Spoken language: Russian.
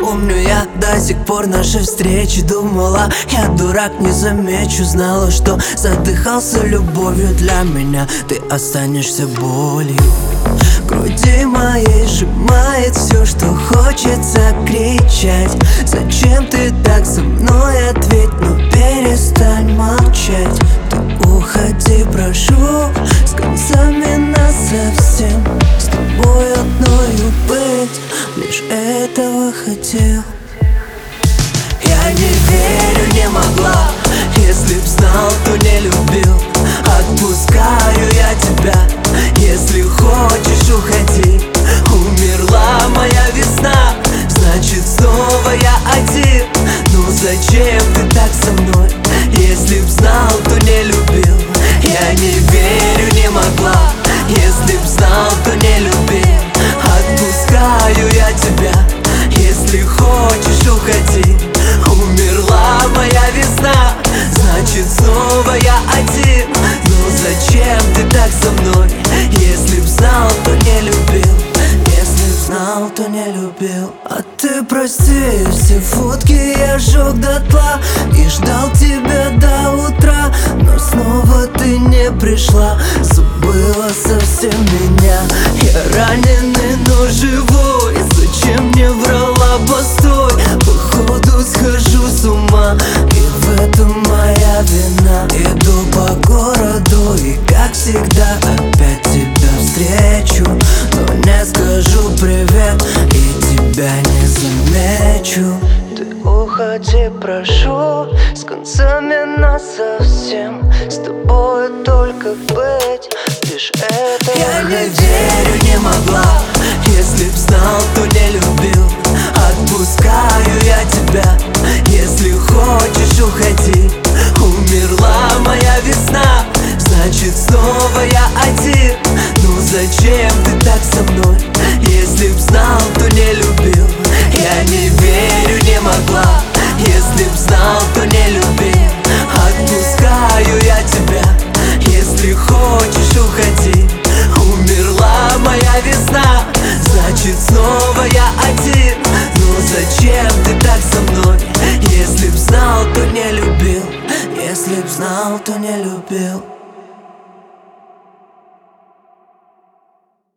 Помню, я до сих пор нашей встречи думала, я дурак, не замечу. Знала, что задыхался любовью для меня. Ты останешься болью. В груди моей сжимает все, что хочется кричать. Зачем ты так со мной? Ответь, но перестань молчать. Ты уходи, прошу, с концами насовсем. С тобой одною быть, лишь этого хотел. Я не верю, не могла. Если б знал, то не любил. Отпускаю я тебя. Если хочешь, уходи. Умерла моя весна, значит снова я один. Ну зачем ты так со мной? Если б знал, то не любил. Я не верю, не могла. Если б знал, то не любил. Отпускаю я тебя. Если хочешь, уходи. Умерла моя весна, значит снова я один. Ну зачем ты так со мной? Если б знал, то не любил. Если б знал, то не любил. А ты прости, все фотки я сжег дотла и ждал тебя до утра. Но снова ты не пришла, забыла совсем меня. Я раненый, но живой. Зачем мне врала, постой? Походу схожу с ума, и в этом моя вина. Иду по городу и как всегда опять тебя встречу. Но не скажу привет и тебя не замечу. Ты уходи, прошу, с концами насовсем. С тобой только быть, лишь это я не верю, не могла. Если б знал, то не любил. Отпускаю я тебя. Если хочешь, уходи. Умерла моя весна, значит снова я один. Ну зачем ты так со мной? Если б знал, то не любил. Я не верю, не могла. Если б знал, то не любил. Отпускаю я тебя. Если хочешь, уходи. Умерла моя весна, значит снова я один. Ну зачем ты так со мной? Если б знал, то не любил. Если б знал, то не любил.